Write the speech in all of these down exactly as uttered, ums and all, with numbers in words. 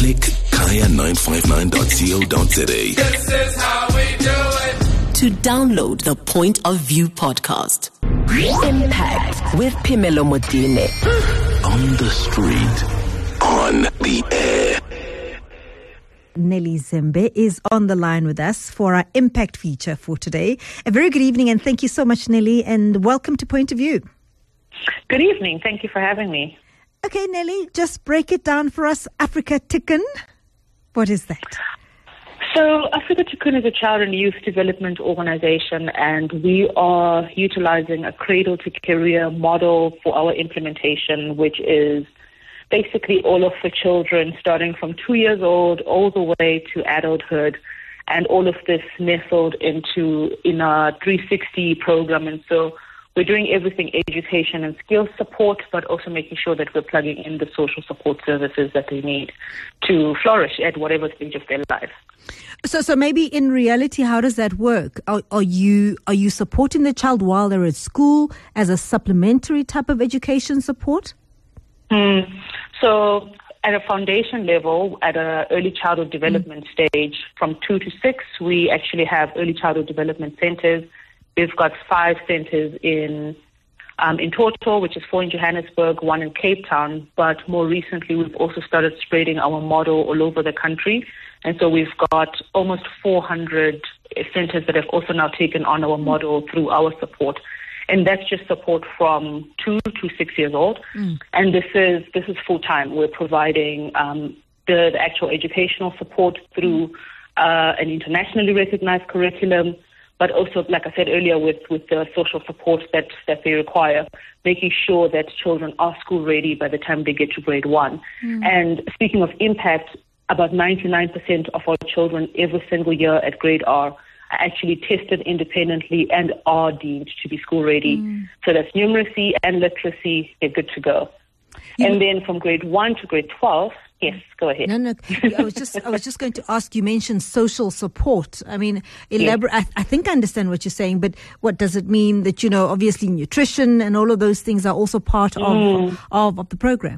Click kaya nine five nine dot co dot za. This is how we do it. To download the Point of View podcast. Impact with Phemelo Motene. On the street, on the air. Nelly Zembe is on the line with us for our Impact feature for today. A very good evening and thank you so much, Nelly, and welcome to Point of View. Good evening. Thank you for having me. Okay, Nelly, just break it down for us. Africa Tikkun. What is that? So Africa Tikkun is a child and youth development organization, and we are utilizing a cradle-to-career model for our implementation, which is basically all of the children starting from two years old all the way to adulthood, and all of this nestled into in our three sixty program. And so we're doing everything education and skills support, but also making sure that we're plugging in the social support services that they need to flourish at whatever stage of their life. So, so maybe in reality, how does that work? Are, are you are you supporting the child while they're at school as a supplementary type of education support? Mm. So, at a foundation level, at an early childhood development mm. stage, from two to six, we actually have early childhood development centers. We've got five centers in um, in total, which is four in Johannesburg, one in Cape Town. But more recently, we've also started spreading our model all over the country. And so we've got almost four hundred centers that have also now taken on our model through our support. And that's just support from two to six years old. Mm. And this is this is full time. We're providing um, the, the actual educational support through uh, an internationally recognized curriculum, but also, like I said earlier, with, with the social support that, that they require, making sure that children are school ready by the time they get to grade one. Mm. And speaking of impact, about ninety-nine percent of our children every single year at grade R are actually tested independently and are deemed to be school ready. Mm. So that's numeracy and literacy, they're good to go. You and then from grade one to grade twelve, yes, go ahead. No, no, I was just I was just going to ask, you mentioned social support. I mean, elaborate. Yes. I, I think I understand what you're saying, but what does it mean that, you know, obviously nutrition and all of those things are also part mm. of, of of the program?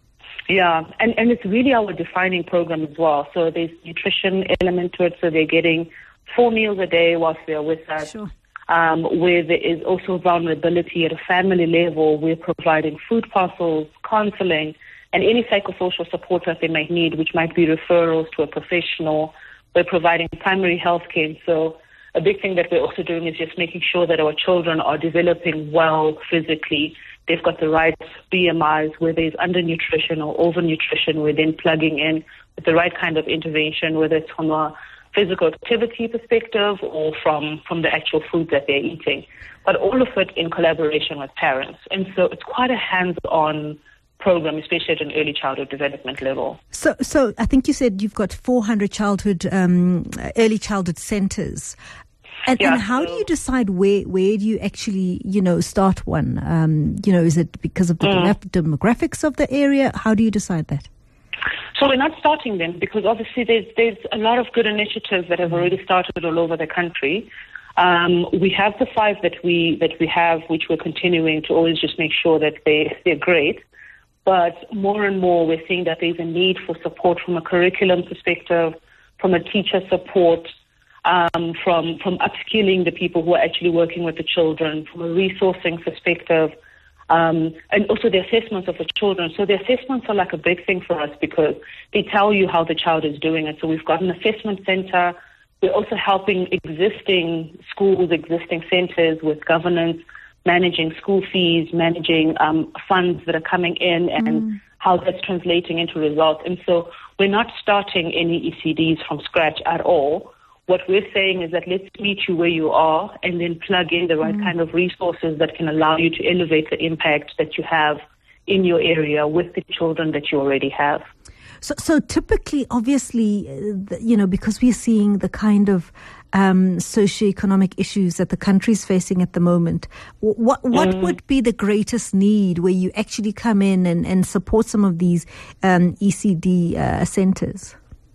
Yeah, and, and it's really our defining program as well. So there's nutrition element to it, so they're getting four meals a day whilst they're with us. Sure. Um, where there is also vulnerability at a family level, we're providing food parcels, counseling, and any psychosocial support that they might need, which might be referrals to a professional. We're providing primary health care. So a big thing that we're also doing is just making sure that our children are developing well physically. They've got the right B M Is, where there's undernutrition or overnutrition. We're then plugging in with the right kind of intervention, whether it's from a physical activity perspective or from, from the actual food that they're eating. But all of it in collaboration with parents. And so it's quite a hands-on program, especially at an early childhood development level. So, so I think you said you've got four hundred childhood, um, early childhood centers. And, yeah, and how so, do you decide where where do you actually, you know, start one? Um, you know, is it because of the mm. demographics of the area? How do you decide that? So we're not starting them because obviously there's there's a lot of good initiatives that have already started all over the country. Um, we have the five that we that we have, which we're continuing to always just make sure that they they're great. But more and more, we're seeing that there's a need for support from a curriculum perspective, from a teacher support. Um, from from upskilling the people who are actually working with the children, from a resourcing perspective, um, and also the assessments of the children. So the assessments are like a big thing for us because they tell you how the child is doing. And so we've got an assessment center. We're also helping existing schools, existing centers with governance, managing school fees, managing um, funds that are coming in, and mm. how that's translating into results. And so we're not starting any E C Ds from scratch at all. What we're saying is that let's meet you where you are and then plug in the right mm. kind of resources that can allow you to elevate the impact that you have in your area with the children that you already have. So, so typically, obviously, uh, you know, because we're seeing the kind of um, socioeconomic issues that the country is facing at the moment, what what mm. would be the greatest need where you actually come in and, and support some of these um, E C D uh, centers?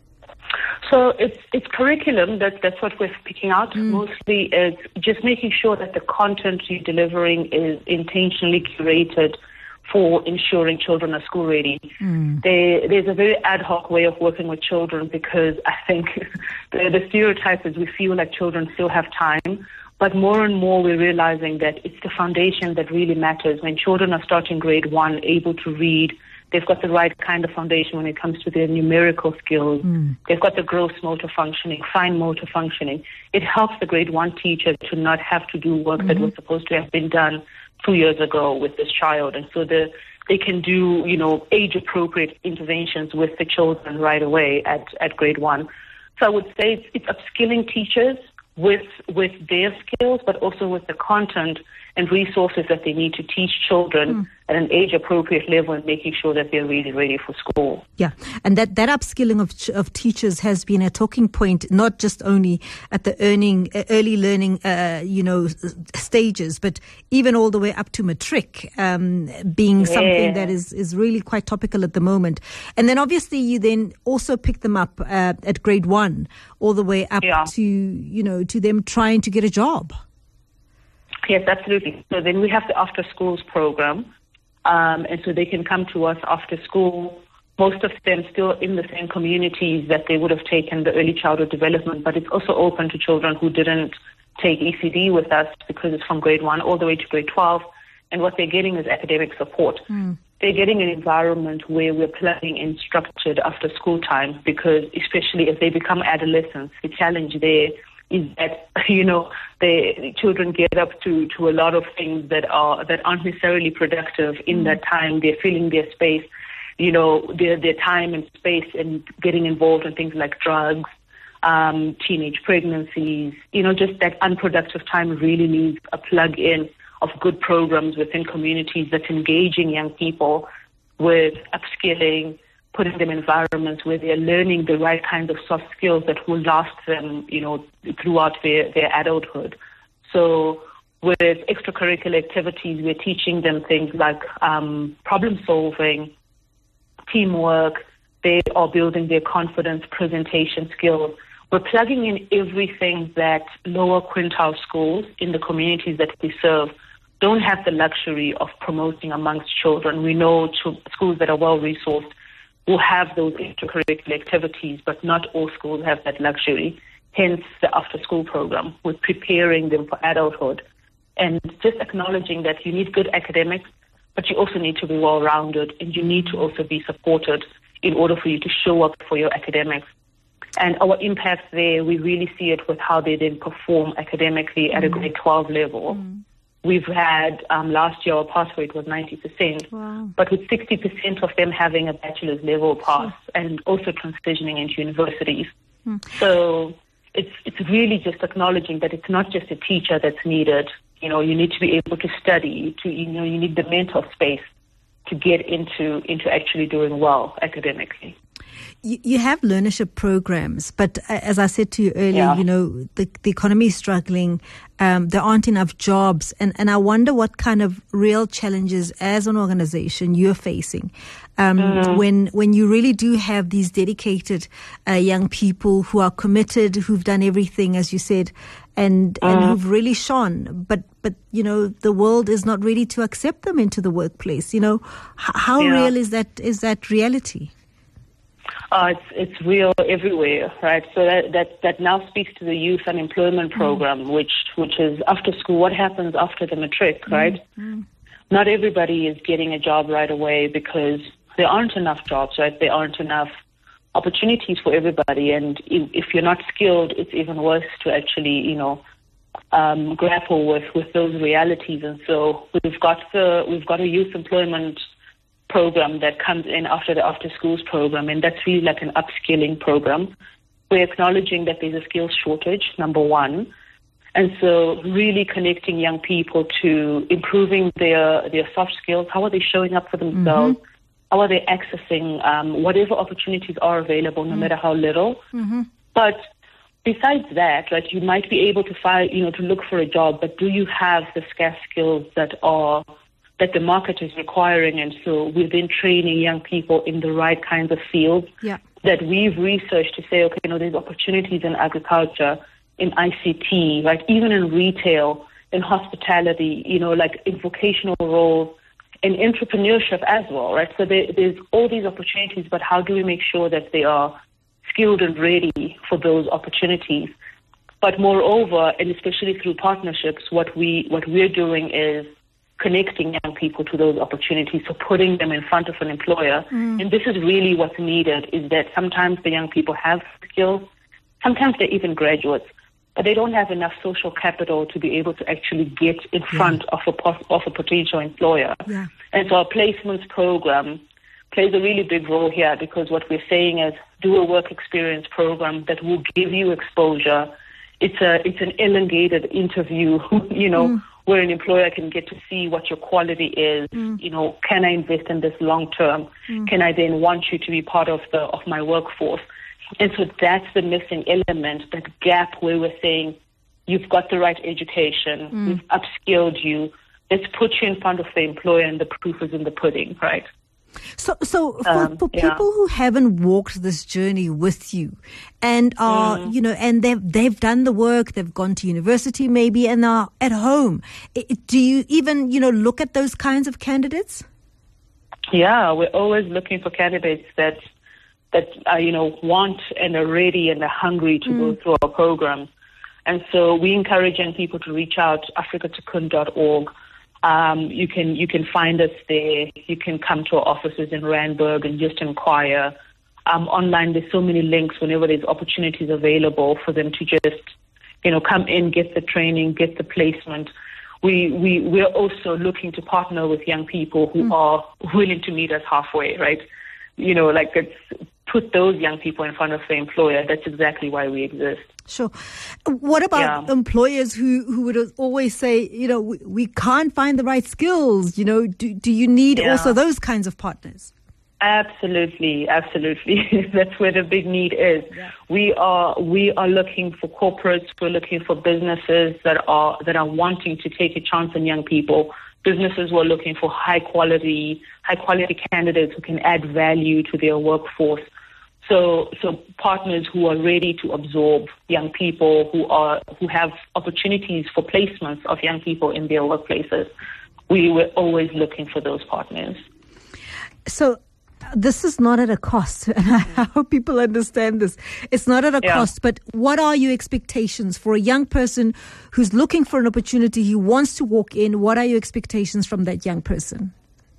So it's it's curriculum, that, that's what we're picking out. Mm. Mostly it's just making sure that the content you're delivering is intentionally curated for ensuring children are school ready. Mm. They, there's a very ad hoc way of working with children because I think the, the stereotype is we feel like children still have time, but more and more we're realizing that it's the foundation that really matters. When children are starting grade one, able to read, they've got the right kind of foundation when it comes to their numerical skills. Mm. They've got the gross motor functioning, fine motor functioning. It helps the grade one teacher to not have to do work mm-hmm. that was supposed to have been done two years ago with this child. And so the, they can do, you know, age-appropriate interventions with the children right away at, at grade one. So I would say it's, it's upskilling teachers with with their skills, but also with the content and resources that they need to teach children mm. at an age-appropriate level and making sure that they're really ready for school. Yeah, and that, that upskilling of of teachers has been a talking point, not just only at the earning, uh, early learning, uh, you know, stages, but even all the way up to matric, um, being yeah. something that is, is really quite topical at the moment. And then obviously you then also pick them up uh, at grade one, all the way up yeah. to, you know, to them trying to get a job. Yes, absolutely. So then we have the after schools program, um, and so they can come to us after school. Most of them still in the same communities that they would have taken the early childhood development, but it's also open to children who didn't take E C D with us because it's from grade one all the way to grade twelve, and what they're getting is academic support. Mm. They're getting an environment where we're planning in structured after school time because especially as they become adolescents, the challenge there is that, you know, the children get up to, to a lot of things that are that aren't necessarily productive in mm. that time. They're filling their space, you know, their their time and space and getting involved in things like drugs, um, teenage pregnancies, you know, just that unproductive time really needs a plug-in of good programs within communities that's engaging young people with upskilling, putting them in environments where they're learning the right kinds of soft skills that will last them, you know, throughout their, their adulthood. So with extracurricular activities, we're teaching them things like um, problem solving, teamwork. They are building their confidence, presentation skills. We're plugging in everything that lower quintile schools in the communities that we serve don't have the luxury of promoting amongst children. We know ch- schools that are well-resourced will have those extracurricular activities, but not all schools have that luxury. Hence the after-school program. We're preparing them for adulthood and just acknowledging that you need good academics, but you also need to be well-rounded and you need to also be supported in order for you to show up for your academics. And our impact there, we really see it with how they then perform academically at mm. a grade twelve level. Mm. We've had, um, last year, our pass rate was ninety percent, wow. but with sixty percent of them having a bachelor's level pass and also transitioning into universities. Mm. So it's it's really just acknowledging that it's not just a teacher that's needed. You know, you need to be able to study, to, you know, you need the mental space to get into, into actually doing well academically. You, you have learnership programs, but as I said to you earlier, yeah. you know, the, the economy is struggling. Um, there aren't enough jobs. And, and I wonder what kind of real challenges as an organization you're facing um, mm-hmm. when when you really do have these dedicated uh, young people who are committed, who've done everything, as you said, and, mm-hmm. and who've really shone. But, but, you know, the world is not ready to accept them into the workplace. You know, H- how yeah. real is that is that reality? Uh, it's it's real everywhere, right? So that, that, that now speaks to the youth unemployment program, mm. which which is after school. What happens after the matric, right? Mm. Not everybody is getting a job right away because there aren't enough jobs, right? There aren't enough opportunities for everybody, and if you're not skilled, it's even worse to actually, you know, um, grapple with, with those realities. And so we've got the we've got a youth employment program that comes in after the after schools program, and that's really like an upskilling program. We're acknowledging that there's a skills shortage, number one, and so really connecting young people to improving their their soft skills. How are they showing up for themselves? Mm-hmm. How are they accessing um, whatever opportunities are available, no mm-hmm. matter how little? Mm-hmm. But besides that, right, you might be able to find, you know, to look for a job, but do you have the scarce skills that are that the market is requiring? And so we've been training young people in the right kinds of fields yeah. that we've researched to say, okay, you know, there's opportunities in agriculture, in I C T, right, even in retail, in hospitality, you know, like in vocational roles, in entrepreneurship as well, right? So there, there's all these opportunities, but how do we make sure that they are skilled and ready for those opportunities? But moreover, and especially through partnerships, what we what we're doing is connecting young people to those opportunities, so putting them in front of an employer. Mm. And this is really what's needed, is that sometimes the young people have skills, sometimes they're even graduates, but they don't have enough social capital to be able to actually get in front yeah. of a pos- of a potential employer. Yeah. And so our placements program plays a really big role here, because what we're saying is do a work experience program that will give you exposure. It's a it's an elongated interview, you know, mm. where an employer can get to see what your quality is. Mm. You know, can I invest in this long term? Mm. Can I then want you to be part of the of my workforce? And so that's the missing element, that gap where we're saying, you've got the right education, mm. we've upskilled you, let's put you in front of the employer, and the proof is in the pudding, right? So, so for, um, for people yeah. who haven't walked this journey with you, and are, mm. you know, and they've they've done the work, they've gone to university maybe, and are at home, do you even, you know, look at those kinds of candidates? Yeah, we're always looking for candidates that that uh, you know want and are ready and are hungry to mm. go through our programs. And so we encourage young people to reach out to africa tikkun dot org. Um, you can you can find us there. You can come to our offices in Randburg and just inquire. Um, online, there's so many links whenever there's opportunities available for them to just, you know, come in, get the training, get the placement. We we we're also looking to partner with young people who mm. are willing to meet us halfway, right? You know, like it's put those young people in front of the employer. That's exactly why we exist. Sure. What about yeah. employers who, who would always say, you know, we, we can't find the right skills? You know, do, do you need yeah. also those kinds of partners? Absolutely, absolutely. That's where the big need is. Yeah. We are we are looking for corporates. We're looking for businesses that are that are wanting to take a chance on young people. Businesses who are looking for high quality high quality candidates who can add value to their workforce. So, so partners who are ready to absorb young people, who are who have opportunities for placements of young people in their workplaces. We were always looking for those partners. So, this is not at a cost, and I hope people understand this. It's not at a yeah. cost, but what are your expectations for a young person who's looking for an opportunity, he wants to walk in? What are your expectations from that young person?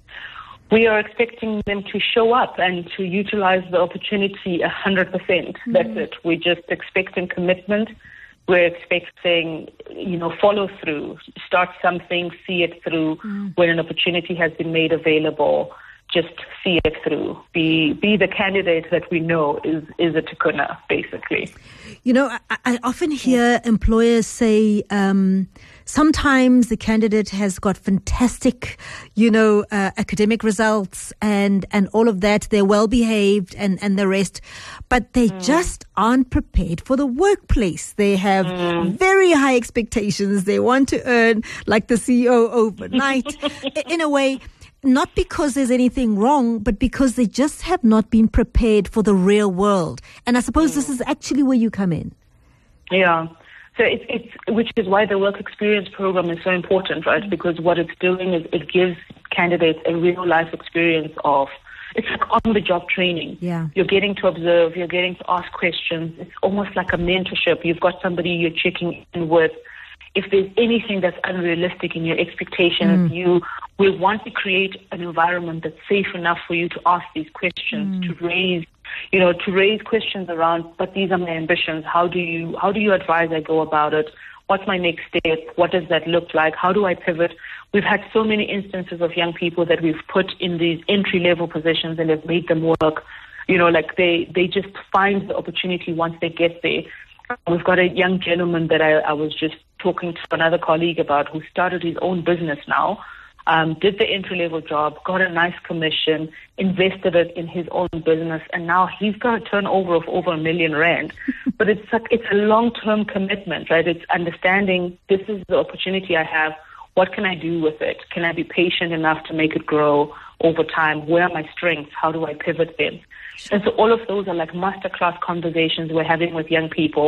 We are expecting them to show up and to utilize the opportunity one hundred percent. Mm-hmm. That's it. We're just expecting commitment. We're expecting, you know, follow through. Start something, see it through. Mm-hmm. When an opportunity has been made available, just see it through. Be be the candidate that we know is, is a Tikuna, basically. You know, I, I often hear employers say, um, sometimes the candidate has got fantastic, you know, uh, academic results and, and all of that. They're well behaved and, and the rest, but they mm. just aren't prepared for the workplace. They have mm. very high expectations. They want to earn like the C E O overnight. In a way, not because there's anything wrong, but because they just have not been prepared for the real world. And I suppose mm. this is actually where you come in. Yeah. So it's, it's, which is why the work experience program is so important, right? Mm. Because what it's doing is it gives candidates a real life experience of, it's like on the job training. Yeah. You're getting to observe, you're getting to ask questions. It's almost like a mentorship. You've got somebody you're checking in with. If there's anything that's unrealistic in your expectations, mm. you will want to create an environment that's safe enough for you to ask these questions, mm. to raise, you know, to raise questions around, but these are my ambitions. How do you, how do you advise I go about it? What's my next step? What does that look like? How do I pivot? We've had so many instances of young people that we've put in these entry-level positions and have made them work. You know, like they, they just find the opportunity once they get there. We've got a young gentleman that I, I was just talking to another colleague about who started his own business now, um, did the entry-level job, got a nice commission, invested it in his own business, and now he's got a turnover of over a million rand. But it's like, it's a long-term commitment, right? It's understanding this is the opportunity I have. What can I do with it? Can I be patient enough to make it grow over time? Where are my strengths? How do I pivot them? And so all of those are like masterclass conversations we're having with young people.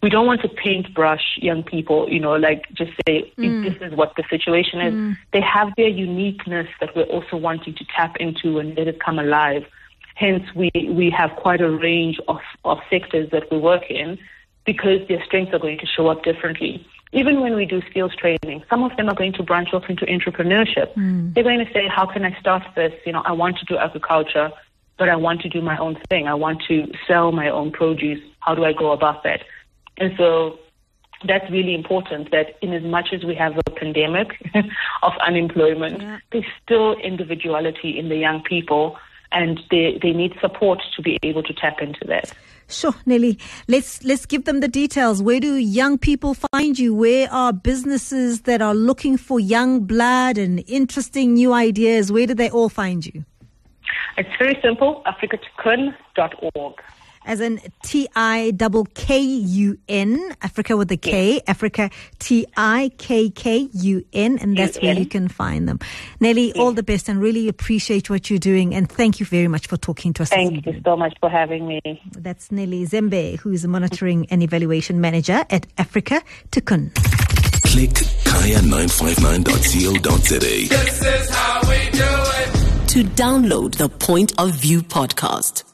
we don't want to paintbrush young people, you know, like just say, mm. this is what the situation is. Mm. They have their uniqueness that we're also wanting to tap into and let it come alive. Hence, we, we have quite a range of, of sectors that we work in because their strengths are going to show up differently. Even when we do skills training, some of them are going to branch off into entrepreneurship. Mm. They're going to say, how can I start this? You know, I want to do agriculture, but I want to do my own thing. I want to sell my own produce. How do I go about that? And so that's really important, that in as much as we have a pandemic of unemployment, yeah. there's still individuality in the young people, and they, they need support to be able to tap into that. Sure, Nelly. Let's let's give them the details. Where do young people find you? Where are businesses that are looking for young blood and interesting new ideas? Where do they all find you? It's very simple, africa tikkun dot org. As in T I K K U N, Africa with a K, yes. Africa T I K K U N, and that's where you can find them. Nelly, yes. all the best, and really appreciate what you're doing, and thank you very much for talking to us. Thank you so much for having me. That's Nelly Zembe, who is the Monitoring and Evaluation Manager at Africa Tikkun. Click kaya nine five nine dot co dot za. This is how we do it. To download the Point of View podcast,